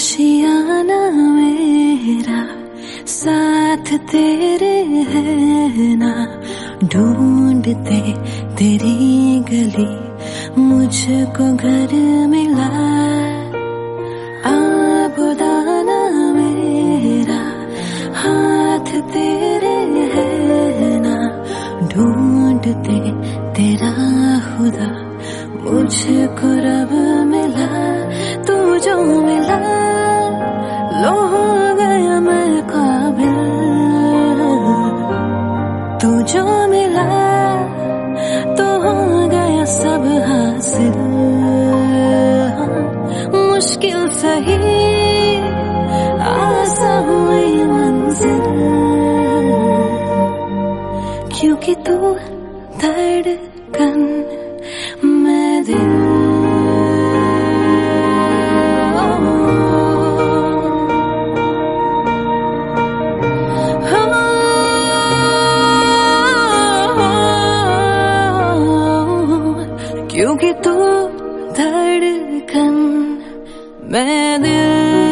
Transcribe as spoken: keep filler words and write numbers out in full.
आशियाना मेरा साथ तेरे है ना, ढूंढते तेरी गली मुझको घर मिला। आबुदाना मेरा हाथ तेरे है ना, ढूंढते तेरा खुदा मुझको रब मिला। तू जो मिला लो हो गया मैं काबिल, तू जो मिला तो हो गया सब हासिल। मुश्किल सही आसान हुई मंजिल, क्योंकि तू धड़कन मैं दिल। क्योंकि तू धड़कन मैं दिल।